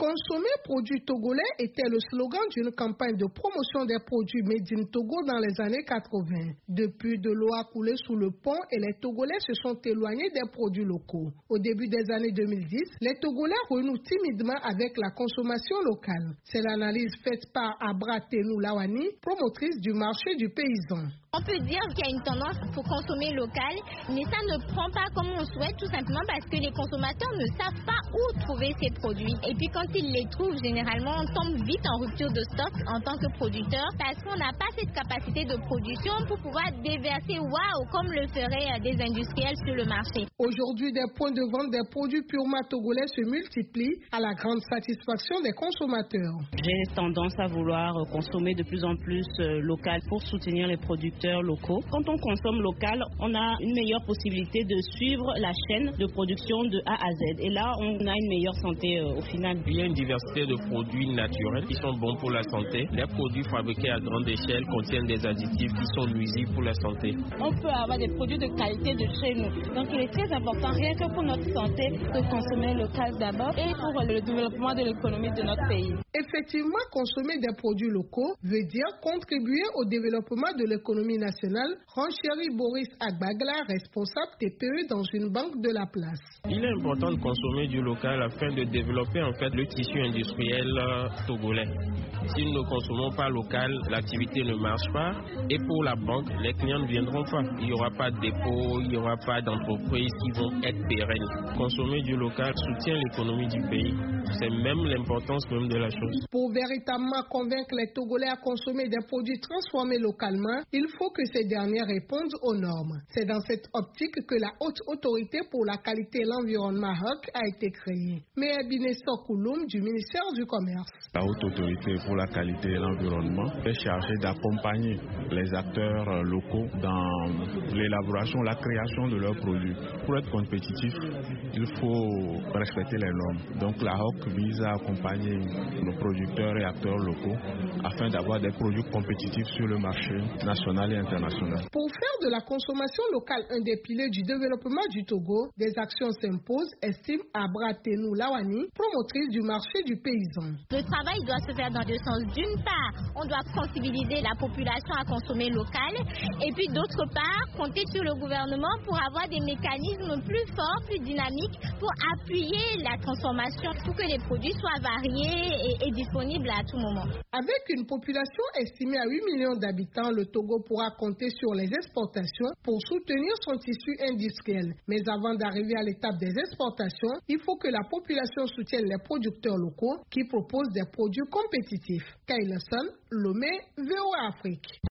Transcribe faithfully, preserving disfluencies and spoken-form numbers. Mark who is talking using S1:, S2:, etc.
S1: Consommer produits togolais était le slogan d'une campagne de promotion des produits made in Togo dans les années quatre-vingt. Depuis, de l'eau a coulé sous le pont et les Togolais se sont éloignés des produits locaux. Au début des années deux mille dix, les Togolais renouent timidement avec la consommation locale. C'est l'analyse faite par Abra Tenou Lawani, promotrice du marché du paysan.
S2: On peut dire qu'il y a une tendance pour consommer local, mais ça ne prend pas comme on souhaite, tout simplement parce que les consommateurs ne savent pas où trouver ces produits. Et puis quand ils les trouvent, généralement, on tombe vite en rupture de stock en tant que producteur, parce qu'on n'a pas cette capacité de production pour pouvoir déverser waouh, comme le feraient des industriels sur le marché.
S1: Aujourd'hui, des points de vente des produits purement togolais se multiplient à la grande satisfaction des consommateurs.
S3: J'ai tendance à vouloir consommer de plus en plus local pour soutenir les producteurs locaux. Quand on consomme local, on a une meilleure possibilité de suivre la chaîne de production de A à Z. Et là, on a une meilleure santé euh, au final.
S4: Il y a une diversité de produits naturels qui sont bons pour la santé. Les produits fabriqués à grande échelle contiennent des additifs qui sont nuisibles pour la santé.
S3: On peut avoir des produits de qualité de chez nous. Donc il est très important, rien que pour notre santé, de consommer local d'abord et pour le développement de l'économie de notre pays.
S1: Effectivement, consommer des produits locaux veut dire contribuer au développement de l'économie nationale, renchérit Boris Agbagla, responsable T P E dans une banque de la place.
S4: Il est important de consommer du local afin de développer en fait le tissu industriel euh, togolais. Si nous ne consommons pas local, l'activité ne marche pas et pour la banque, les clients ne viendront pas. Il n'y aura pas de dépôt, il n'y aura pas d'entreprises qui vont être pérennes. Consommer du local soutient l'économie du pays. C'est même l'importance même de la chose.
S1: Pour véritablement convaincre les Togolais à consommer des produits transformés localement, il faut que ces derniers répondent aux normes. C'est dans cette optique que la Haute Autorité pour la qualité et l'environnement H O C a été créée. Mais Abine Sokouloum du ministère du Commerce.
S5: La Haute Autorité pour la qualité et l'environnement est chargée d'accompagner les acteurs locaux dans l'élaboration, la création de leurs produits. Pour être compétitif, il faut respecter les normes. Donc la H O C vise à accompagner nos producteurs et acteurs locaux afin d'avoir des produits compétitifs sur le marché national et international.
S1: Pour faire de la consommation locale un des piliers du développement du Togo, des actions s'imposent, estime Abra Tenou Lawani, promotrice du marché du paysan.
S2: Le travail doit se faire dans deux sens. D'une part, on doit sensibiliser la population à consommer local et puis d'autre part, compter sur le gouvernement pour avoir des mécanismes plus forts, plus dynamiques pour appuyer la transformation pour que les produits soient variés et, et disponibles à tout moment.
S1: Avec une population estimée à huit millions d'habitants, le Togo pourra compter sur les exportations pour soutenir son tissu industriel. Mais avant d'arriver à l'étape des exportations, il faut que la population soutienne les producteurs locaux qui proposent des produits compétitifs. Kayla Son, Lomé, V O A Afrique.